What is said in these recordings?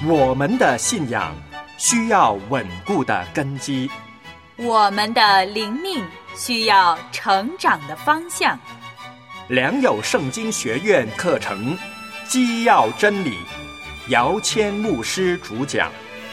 我们的信仰需要稳固的根基， 我们的灵命需要成长的方向。 良友圣经学院课程基要真理，姚谦牧师主讲。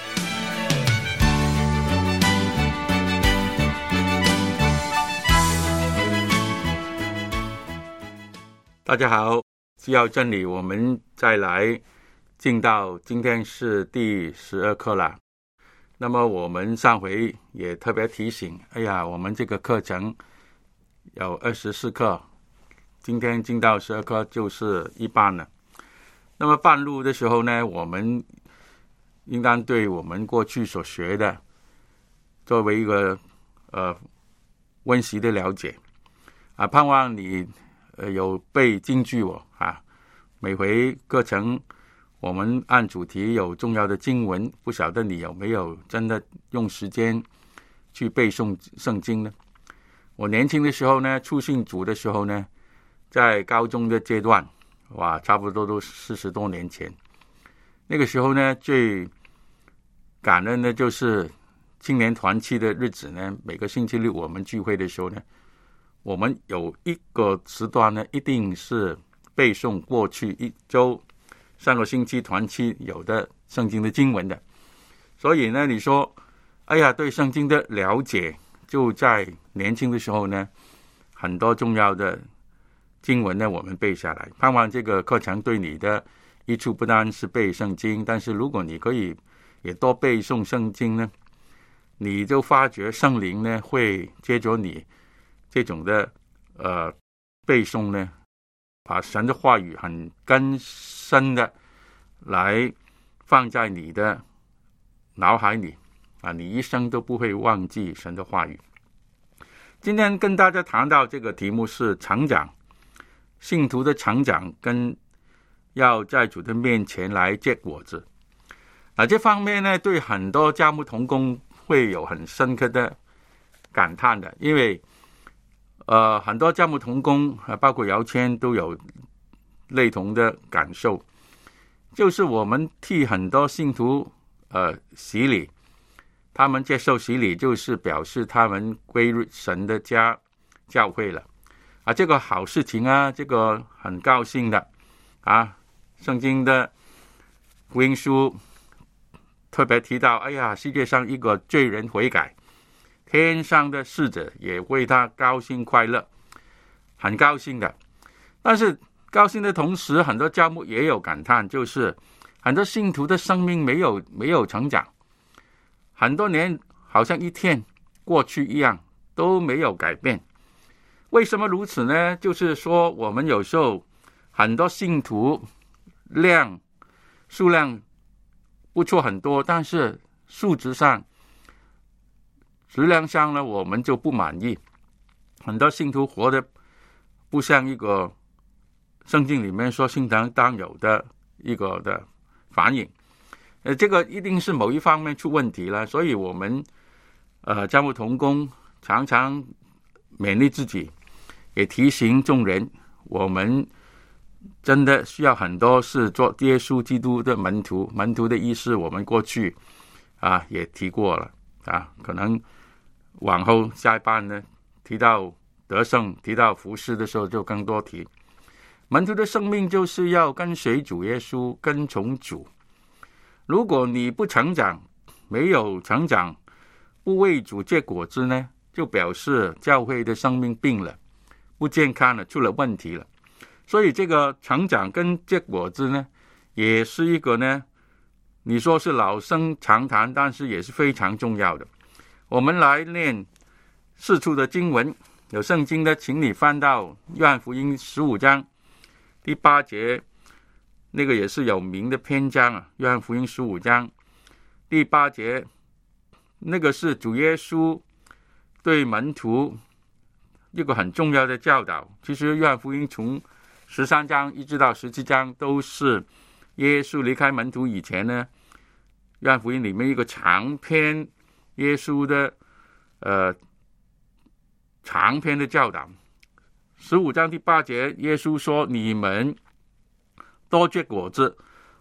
大家好，基要真理，我们再来进到今天是第12课了。那么我们上回也特别提醒，我们这个课程有24课，今天进到12课就是一半了。那么半路的时候呢，我们应当对我们过去所学的作为一个温习的了解盼望你有背金句每回课程我们按主题有重要的经文，不晓得你有没有真的用时间去背诵圣经呢？我年轻的时候呢，初信主的时候呢，在高中的阶段，差不多都40多年前。那个时候呢，最感恩的就是青年团契的日子呢，每个星期六我们聚会的时候呢，我们有一个时段呢，一定是背诵过去一周上个星期团契有的圣经的经文的。所以呢，你说对圣经的了解就在年轻的时候呢，很多重要的经文呢我们背下来。盼望这个课程对你的益处不单是背圣经，但是如果你可以也多背诵圣经呢，你就发觉圣灵呢会接着你这种的背诵呢，把神的话语很根深的来放在你的脑海里你一生都不会忘记神的话语。今天跟大家谈到这个题目是成长，信徒的成长跟要在主的面前来结果子这方面呢，对很多教牧同工会有很深刻的感叹的，因为很多教牧同工包括姚谦都有类同的感受，就是我们替很多信徒洗礼，他们接受洗礼就是表示他们归入神的家教会了这个好事情这个很高兴的圣经的福音书特别提到世界上一个罪人悔改，天上的使者也为他高兴快乐，很高兴的。但是高兴的同时，很多教牧也有感叹，就是很多信徒的生命没有成长，很多年好像一天过去一样，都没有改变。为什么如此呢？就是说我们有时候很多信徒数量不错很多，但是数值上质量上呢，我们就不满意。很多信徒活得不像一个圣经里面说信徒当有的一个的反应这个一定是某一方面出问题了。所以我们教牧同工常常勉励自己，也提醒众人，我们真的需要很多是做耶稣基督的门徒。门徒的意思我们过去也提过了可能往后下一班呢提到得胜提到服事的时候就更多提。门徒的生命就是要跟随主耶稣，跟从主。如果你不成长，没有成长，不为主结果子呢，就表示教会的生命病了，不健康了，出了问题了。所以这个成长跟结果子呢，也是一个呢，你说是老生常谈，但是也是非常重要的。我们来念四处的经文，有圣经的请你翻到约翰福音15章第8节，那个也是有名的篇章约翰福音15章第8节，那个是主耶稣对门徒一个很重要的教导。其实约翰福音从13章一直到17章都是耶稣离开门徒以前呢，约翰福音里面一个长篇耶稣的长篇的教导。15章第8节，耶稣说：你们多结果子，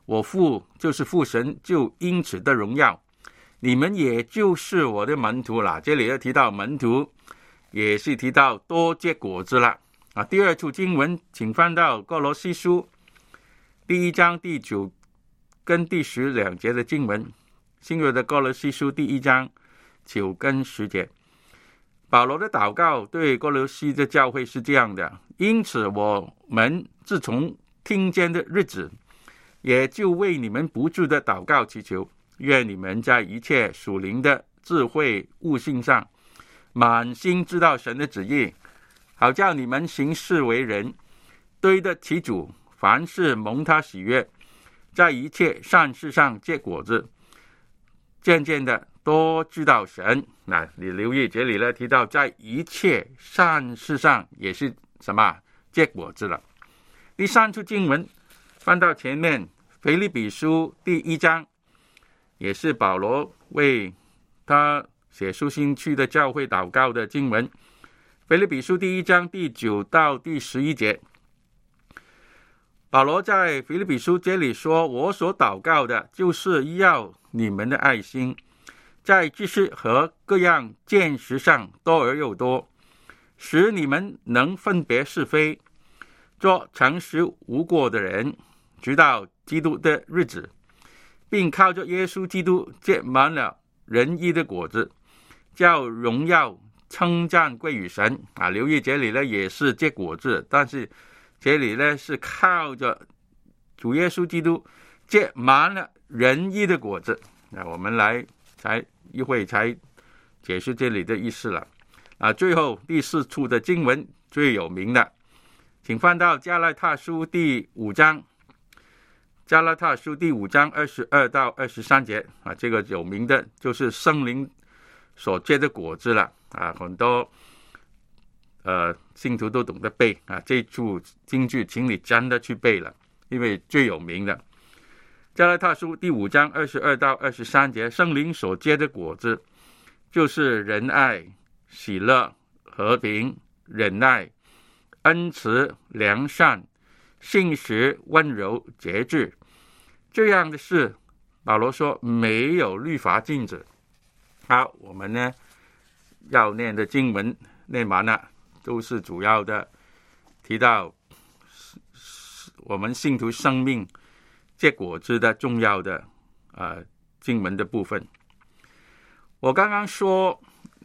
我父就是父神，就因此的荣耀，你们也就是我的门徒了。这里又提到门徒，也是提到多结果子了啊。第二处经文，请翻到哥罗西书第1章第9跟第12节的经文，新约的哥罗西书第1章9跟10节。保罗的祷告对哥罗西的教会是这样的：因此我们自从听见的日子，也就为你们不住的祷告祈求，愿你们在一切属灵的智慧悟性上满心知道神的旨意，好叫你们行事为人对得起主，凡事蒙他喜悦，在一切善事上结果子，渐渐的多知道神。那你留意这里呢，提到在一切善事上也是什么结果子了。第3处经文翻到前面，腓立比书第1章，也是保罗为他写书信去的教会祷告的经文。腓立比书第1章第9到第11节，保罗在腓立比书这里说，我所祷告的就是要你们的爱心在知识和各样见识上多而又多，使你们能分别是非，做诚实无过的人，直到基督的日子，并靠着耶稣基督结满了仁义的果子，叫荣耀称赞归于神啊。留意这里呢也是结果子，但是这里呢是靠着主耶稣基督结满了仁义的果子。那我们来一会才解释这里的意思了啊。最后第4处的经文最有名的，请翻到加拉太书第5章，加拉太书第5章22到23节啊。这个有名的就是圣灵所结的果子了啊，很多信徒都懂得背啊。这处经句请你真的去背了，因为最有名的加拉太书第5章22到23节，圣灵所结的果子就是仁爱、喜乐、和平、忍耐、恩慈、良善、信实、温柔、节制。这样的事保罗说没有律法禁止。好，我们呢要念的经文念完了，都是主要的提到我们信徒生命结果子的重要的经文的部分。我刚刚说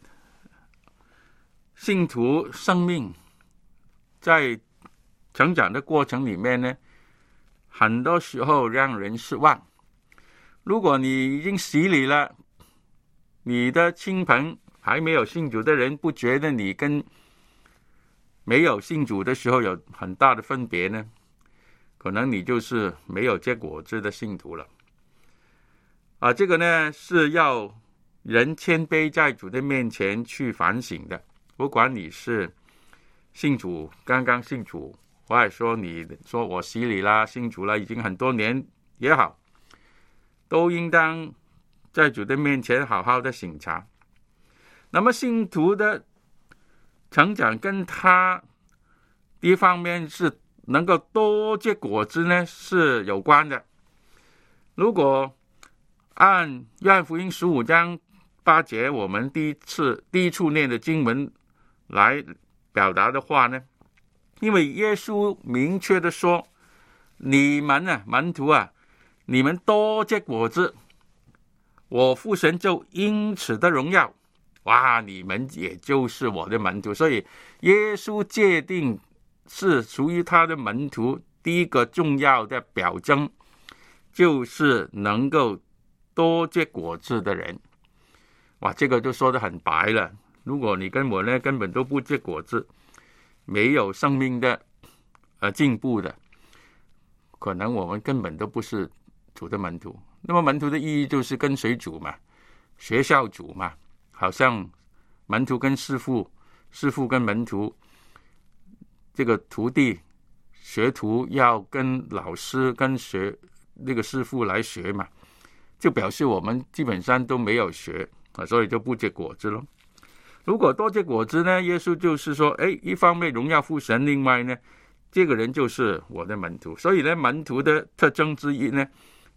信徒生命在成长的过程里面呢，很多时候让人失望。如果你已经洗礼了，你的亲朋还没有信主的人不觉得你跟没有信主的时候有很大的分别呢，可能你就是没有结果子的信徒了啊。这个呢是要人谦卑在主的面前去反省的。不管你是信主，刚刚信主，或者说你说我洗礼啦、信主了已经很多年也好，都应当在主的面前好好的省察。那么信徒的成长跟他第一方面是能够多结果子呢是有关的。如果按约翰福音15章8节我们第一处念的经文来表达的话呢，因为耶稣明确的说，你们啊门徒啊，你们多结果子，我父神就因此的荣耀。哇，你们也就是我的门徒。所以耶稣界定是属于他的门徒第一个重要的表征，就是能够多结果子的人。哇，这个就说得很白了。如果你跟我呢根本都不结果子，没有生命的进步的，可能我们根本都不是主的门徒。那么门徒的意义就是跟随主嘛，学校主嘛，好像门徒跟师父，师父跟门徒，这个徒弟学徒要跟老师跟学那个师父来学嘛，就表示我们基本上都没有学啊，所以就不结果子咯。如果多结果子呢，耶稣就是说，一方面荣耀父神，另外呢，这个人就是我的门徒。所以呢，门徒的特征之一呢，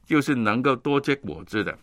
就是能够多结果子的，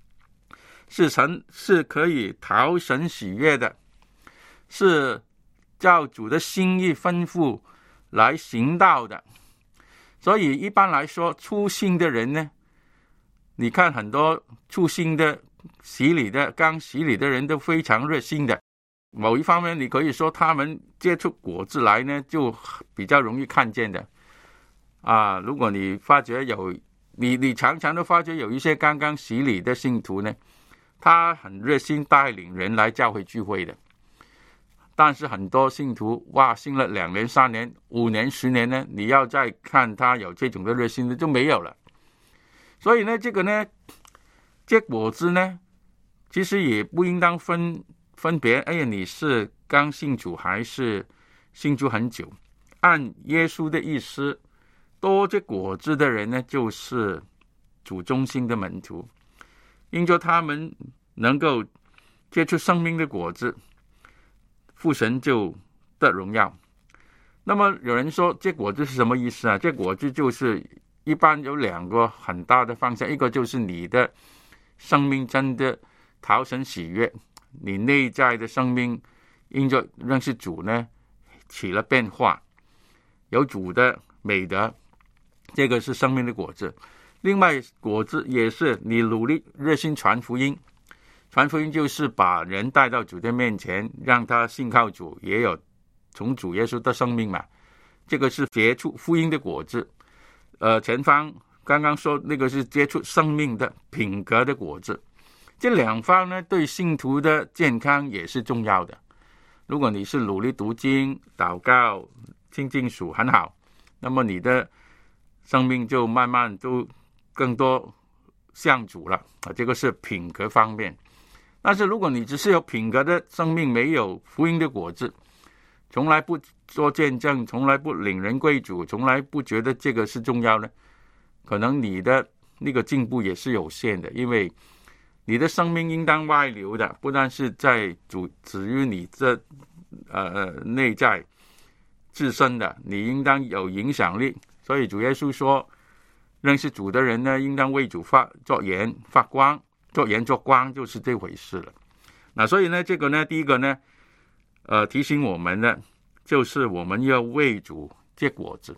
是可以讨神喜悦的，是照主的心意吩咐来行道的。所以一般来说，初信的人呢，你看很多初信的刚洗礼的人都非常热心的。某一方面你可以说他们结出果子来呢，就比较容易看见的如果你发觉你常常都发觉有一些刚刚洗礼的信徒呢，他很热心带领人来教会聚会的，但是很多信徒信了2年3年5年10年呢，你要再看他有这种的热心的就没有了。所以呢，这个呢结果子呢，其实也不应当分别你是刚信主还是信主很久。按耶稣的意思，多结果子的人呢，就是主中心的门徒，因着他们能够结出生命的果子，父神就得荣耀。那么有人说结果子是什么意思啊？结果子就是一般有2个很大的方向，一个就是你的生命真的讨神喜悦，你内在的生命因着认识主呢起了变化，有主的美德，这个是生命的果子。另外果子也是你努力热心传福音，传福音就是把人带到主的面前，让他信靠主，也有从主耶稣的生命嘛，这个是结出福音的果子。前方刚刚说那个是结出生命的品格的果子，这2方呢对信徒的健康也是重要的。如果你是努力读经、祷告、亲近主很好，那么你的生命就慢慢就更多像主了这个是品格方面。但是如果你只是有品格的生命，没有福音的果子，从来不做见证，从来不领人归主，从来不觉得这个是重要呢，可能你的那个进步也是有限的。因为你的生命应当外流的，不但是在止于你这内在自身的，你应当有影响力。所以主耶稣说，认识主的人呢，应当为主作盐发光，作盐作光，就是这回事了。那所以呢，这个呢，第一个呢提醒我们的就是我们要为主结果子。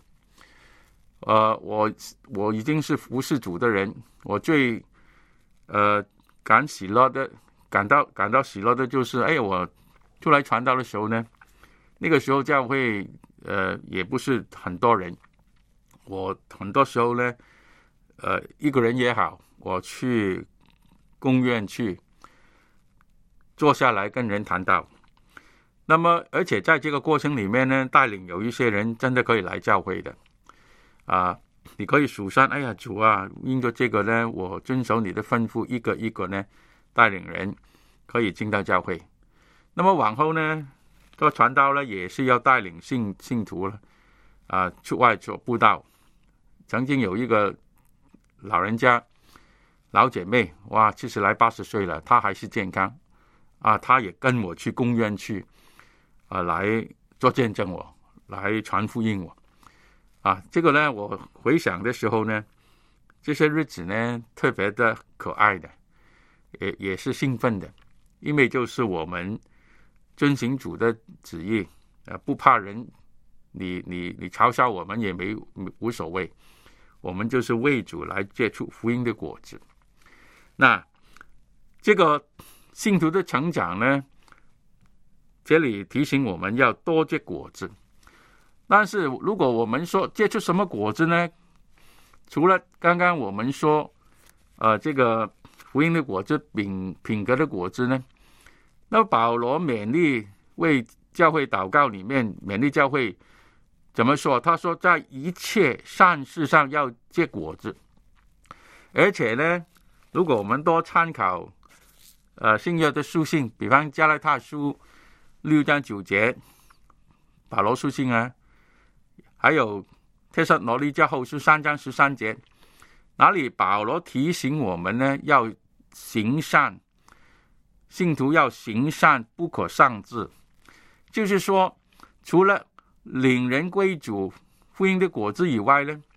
我已经是服侍主的人，我最感到喜乐的就是我出来传道的时候呢，那个时候教会也不是很多人，我很多时候呢一个人也好，我去公园去坐下来跟人谈道。那么而且在这个过程里面呢，带领有一些人真的可以来教会的你可以数算，主啊，因着这个呢，我遵守你的吩咐，一个一个呢带领人可以进到教会。那么往后呢，做传道呢也是要带领信徒了出外做布道。曾经有一个老人家老姐妹70来80岁了，她还是健康她也跟我去公园去来做见证我，来传福音我这个呢，我回想的时候呢，这些日子呢特别的可爱的，也是兴奋的，因为就是我们遵行主的旨意不怕人你嘲笑我们也无所谓，我们就是为主来结出福音的果子。那这个信徒的成长呢，这里提醒我们要多结果子。但是如果我们说结出什么果子呢？除了刚刚我们说这个福音的果子、品格的果子呢，那保罗勉励为教会祷告里面勉励教会怎么说？他说在一切善事上要结果子。而且呢，如果我们多参考新约的书信，比方加拉太书6章9节，保罗书信还有帖撒罗尼迦后书3章13节，哪里保罗提醒我们呢，要行善，信徒要行善，不可丧志。就是说，除了领人归主福音的果子以外呢，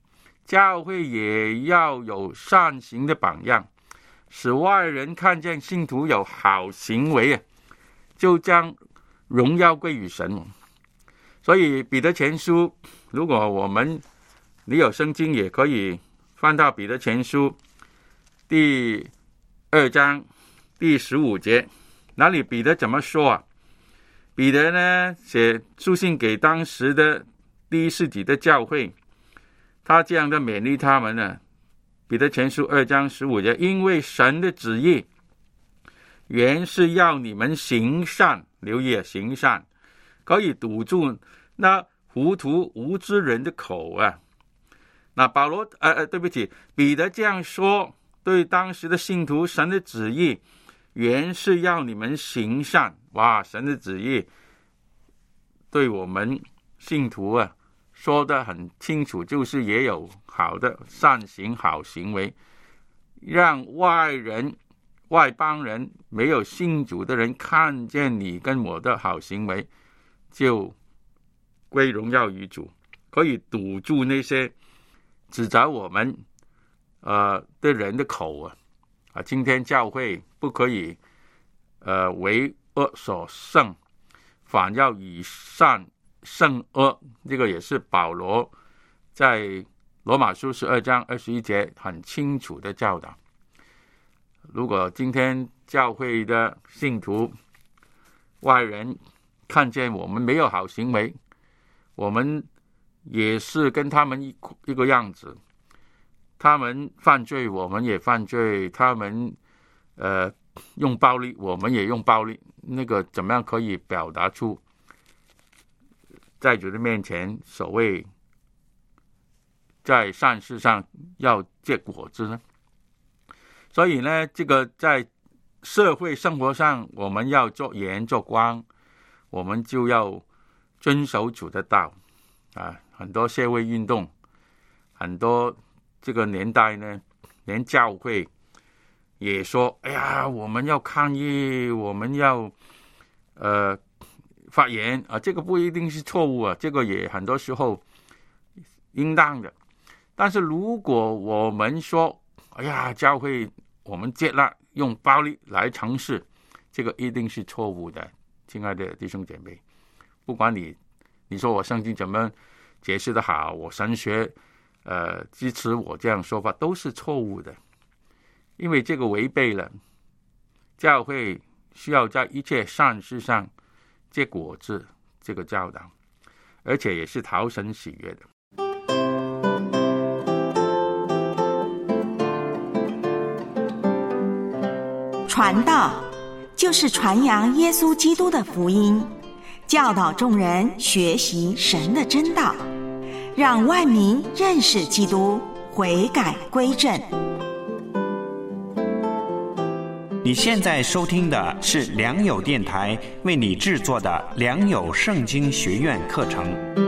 教会也要有善行的榜样，使外人看见信徒有好行为，就将荣耀归于神。所以彼得前书，如果你有圣经，也可以翻到彼得前书第2章第15节，那里彼得怎么说啊？彼得呢写书信给当时的第一世纪的教会，他这样的勉励他们呢。彼得前书2章15节，因为神的旨意原是要你们行善，留意行善，可以堵住那糊涂无知人的口啊。那彼得这样说，对当时的信徒，神的旨意原是要你们行善。哇，神的旨意对我们信徒说得很清楚，就是也有好的善行好行为，让外邦人没有信主的人看见你跟我的好行为，就归荣耀于主，可以堵住那些指责我们的人的口今天教会不可以为恶所胜，反要以善胜恶，这个也是保罗在罗马书12章21节很清楚的教导。如果今天教会的信徒外人看见我们没有好行为，我们也是跟他们一个样子，他们犯罪我们也犯罪，他们用暴力我们也用暴力，那个怎么样可以表达出在主的面前所谓在善事上要结果子呢？所以呢，这个在社会生活上我们要做盐做光，我们就要遵守主的道很多社会运动，很多这个年代呢，连教会也说哎呀，我们要抗议，我们要发言这个不一定是错误这个也很多时候应当的。但是如果我们说哎呀，教会我们接纳用暴力来尝试，这个一定是错误的。亲爱的弟兄姐妹，不管你说我圣经怎么解释的好，我神学支持我这样说法，都是错误的，因为这个违背了教会需要在一切善事上结果子这个教导，而且也是讨神喜悦的。 传道就是传扬耶稣基督的福音，教导众人学习神的真道，让万民认识基督，悔改归正。 你现在收听的是良友电台为你制作的良友圣经学院课程。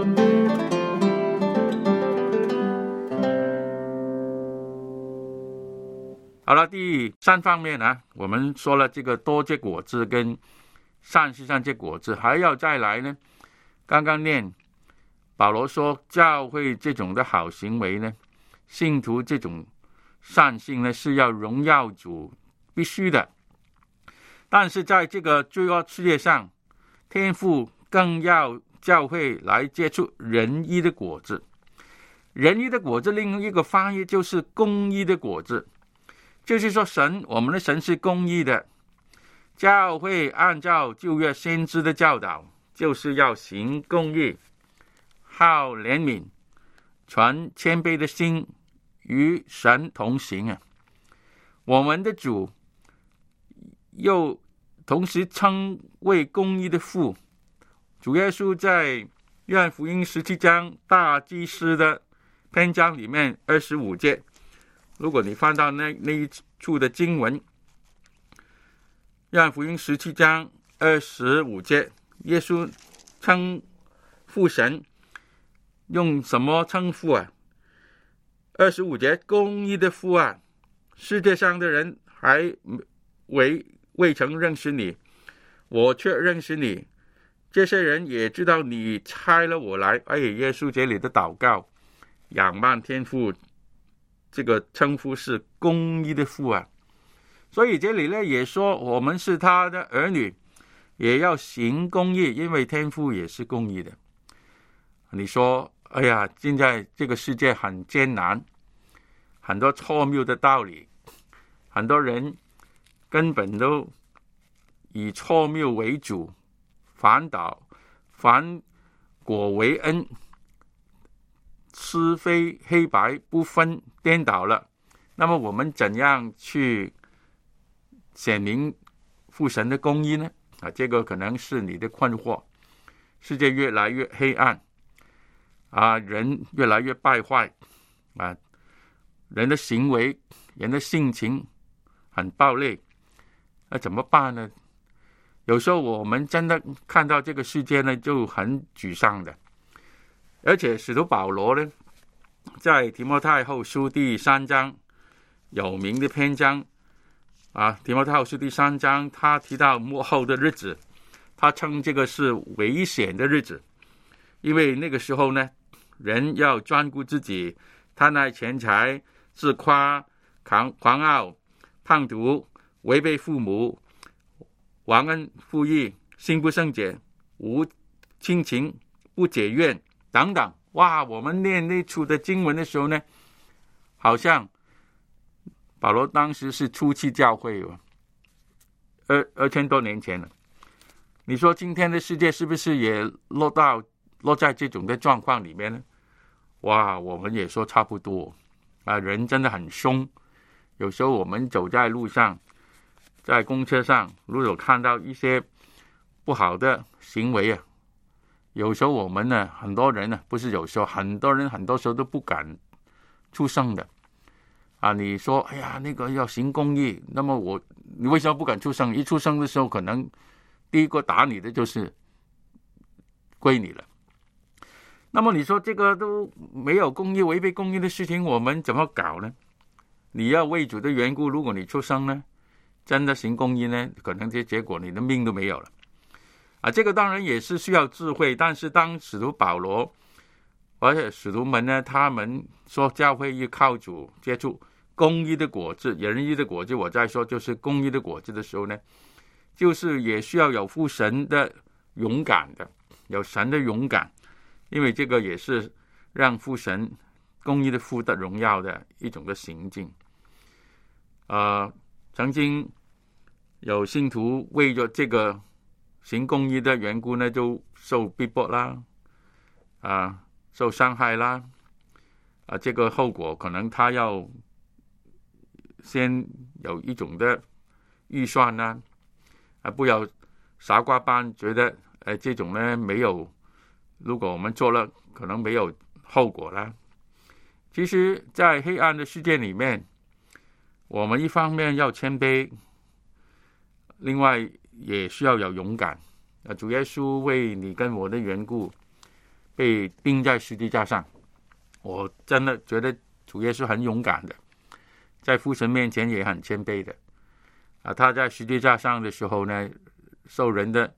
好了，第3方面呢，我们说了这个多结果子跟善事上结果子，还要再来呢。刚刚念保罗说，教会这种的好行为呢，信徒这种善行呢，是要荣耀主，必须的。但是在这个罪恶世界上，天父更要教会来结出仁义的果子。仁义的果子另一个翻译就是公义的果子，就是说我们的神是公义的。教会按照旧约先知的教导，就是要行公义，好怜悯，存谦卑的心，与神同行我们的主又同时称为公义的父。主耶稣在约翰福音17章大祭司的篇章里面25节，如果你翻到那一处的经文，约翰福音17章25节，耶稣称父神用什么称呼25节，公义的父世界上的人还未曾认识你，我却认识你，这些人也知道你差了我来。耶稣这里的祷告仰望天父这个称呼是公义的父啊。所以这里呢也说，我们是他的儿女，也要行公义，因为天父也是公义的。你说，哎呀，现在这个世界很艰难，很多错谬的道理，很多人根本都以错谬为主，反果为恩，是非黑白不分，颠倒了。那么我们怎样去显明父神的公义呢？这个可能是你的困惑。世界越来越黑暗人越来越败坏人的行为，人的性情很暴烈，那怎么办呢？有时候我们真的看到这个世界呢，就很沮丧的。而且使徒保罗呢，在提摩太后书第3章有名的篇章提摩太后书第3章，他提到末后的日子，他称这个是危险的日子，因为那个时候呢，人要专顾自己，贪爱钱财，自夸，狂傲，叛徒，违背父母，忘恩负义，心不圣洁，无亲情，不解怨等等。哇，我们念那处的经文的时候呢，好像保罗当时是初期教会2000多年前了。你说今天的世界是不是也落在这种的状况里面呢？哇，我们也说差不多人真的很凶。有时候我们走在路上，在公车上，如果看到一些不好的行为有时候我们呢，很多人呢，不是有时候，很多人很多时候都不敢出声的你说，哎呀，那个要行公义，那么你为什么不敢出声？一出声的时候，可能第一个打你的就是归你了。那么你说这个都没有公义，违背公义的事情，我们怎么搞呢？你要为主的缘故，如果你出声呢，真的行公义呢，可能这结果你的命都没有了这个当然也是需要智慧。但是当使徒保罗而且使徒们呢，他们说教会要靠主接触公义的果子，仁义的果子，我在说就是公义的果子的时候呢，就是也需要有父神的勇敢的，有神的勇敢，因为这个也是让父神公义的父的荣耀的一种的行径曾经有信徒为了这个行公义的缘故呢，就受逼迫啦受伤害啦这个后果可能他要先有一种的预算啦不要傻瓜般觉得这种呢没有，如果我们做了可能没有后果啦。其实在黑暗的世界里面，我们一方面要谦卑，另外也需要有勇敢主耶稣为你跟我的缘故被钉在十字架上，我真的觉得主耶稣很勇敢的，在父神面前也很谦卑的他在十字架上的时候呢，受人的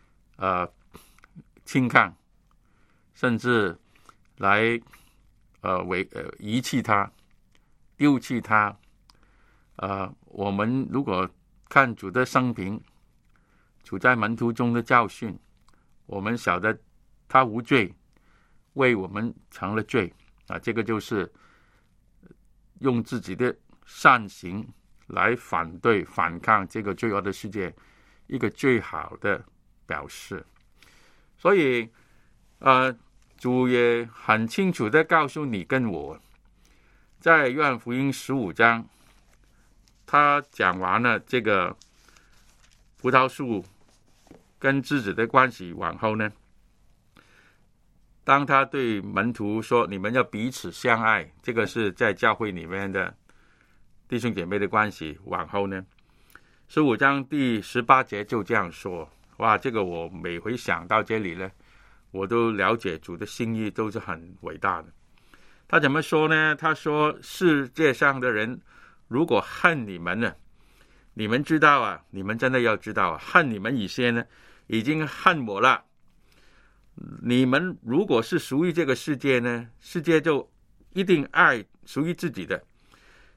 轻看，甚至来遗弃他，丢弃他我们如果看主的生平，主在门徒中的教训，我们晓得他无罪，为我们成了罪这个就是用自己的善行来反抗这个罪恶的世界一个最好的表示。所以主也很清楚的告诉你跟我，在约翰福音15章他讲完了这个葡萄树跟枝子的关系往后呢，当他对门徒说你们要彼此相爱，这个是在教会里面的弟兄姐妹的关系往后呢，15章第18节就这样说。哇，这个我每回想到这里呢，我都了解主的心意都是很伟大的。他怎么说呢？他说世界上的人如果恨你们呢，你们知道你们真的要知道恨你们以前呢已经恨我了。你们如果是属于这个世界呢，世界就一定爱属于自己的，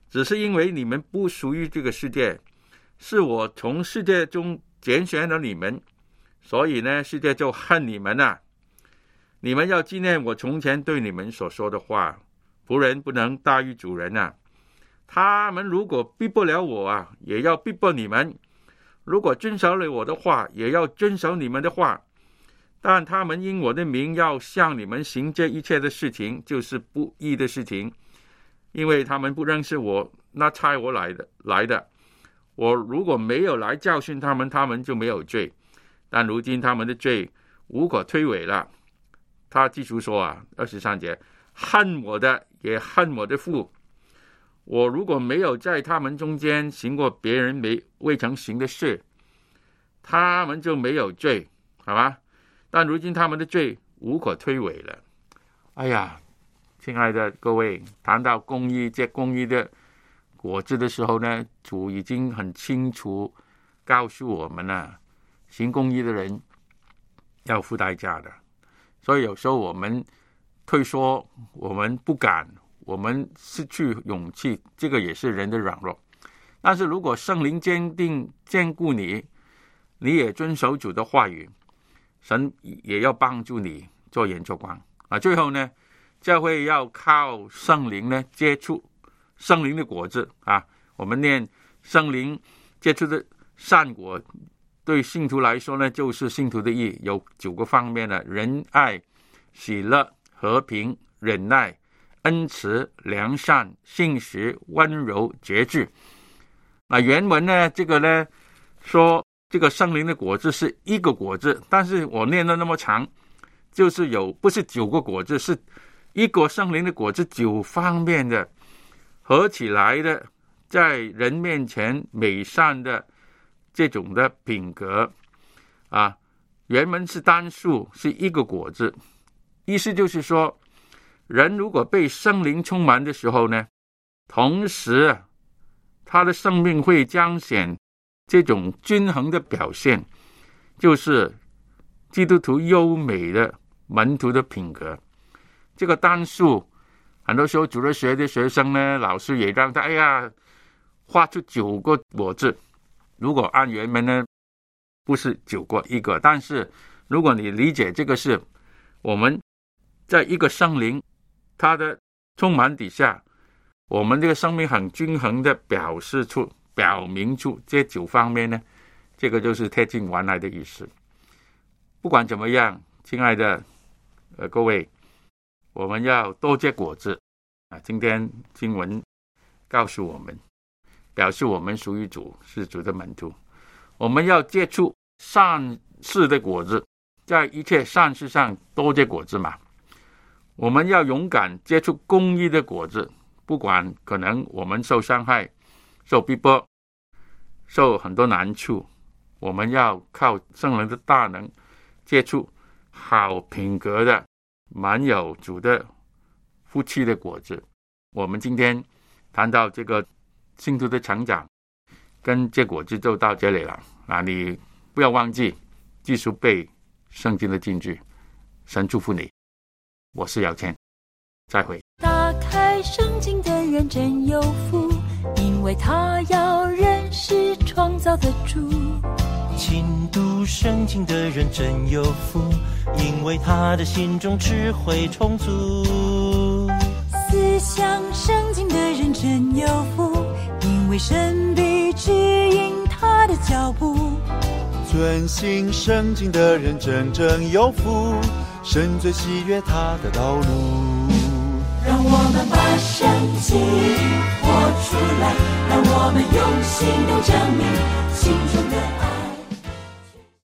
只是因为你们不属于这个世界，是我从世界中拣选了你们，所以呢，世界就恨你们啊。你们要纪念我从前对你们所说的话，仆人不能大于主人啊。他们如果逼不了我啊，也要逼迫你们；如果遵守了我的话，也要遵守你们的话。但他们因我的名要向你们行这一切的事情，就是不义的事情，因为他们不认识我，那差我来的。我如果没有来教训他们，他们就没有罪。但如今他们的罪无可推诿了。他继续说啊，23节，恨我的也恨我的父。我如果没有在他们中间行过别人未曾行的事，他们就没有罪，好吧？但如今他们的罪无可推诿了。哎呀，亲爱的各位，谈到公义，结公义的果子的时候呢，主已经很清楚告诉我们了，行公义的人要付代价的。所以有时候我们退缩，我们不敢，我们失去勇气，这个也是人的软弱。但是如果圣灵坚固你，你也遵守主的话语，神也要帮助你做盐做光啊。最后呢，教会要靠圣灵呢接触圣灵的果子啊。我们念圣灵接触的善果，对信徒来说呢，就是信徒的义，有9个方面的：仁爱、喜乐、和平、忍耐、恩慈、良善、信实、温柔、节制。那原文呢，这个呢说这个圣灵的果子是一个果子，但是我念的那么长，就是不是9个果子，是一个圣灵的果子9方面的合起来的，在人面前美善的这种的品格啊。原文是单数，是一个果子，意思就是说，人如果被圣灵充满的时候呢，同时他的生命会彰显这种均衡的表现，就是基督徒优美的门徒的品格。这个单数很多时候主日学的学生呢，老师也让他画出9个果子。如果按原文呢，不是9个一个，但是如果你理解这个是我们在一个圣灵它的充满底下，我们这个生命很均衡的表明出这9方面呢，这个就是贴近完来的意思。不管怎么样，亲爱的各位，我们要多结果子啊！今天经文告诉我们，表示我们属于主，是主的门徒。我们要结出善事的果子，在一切善事上多结果子嘛。我们要勇敢结出公义的果子，不管可能我们受伤害、受逼迫、受很多难处，我们要靠圣灵的大能结出好品格的满有主的夫妻的果子。我们今天谈到这个信徒的成长跟结果子就到这里了啊！你不要忘记继续背圣经的金句。神祝福你，我是姚谦，再会。 打开圣经的人真有福，因为他要认识创造的主。 勤读圣经的人真有福，因为他的心中智慧充足。 思想圣经的人真有福，因为神必指引他的脚步。 遵行圣经的人真有福，神最喜悦他的道路。 让我们把圣经活出来，让我们用行动证明心中的爱。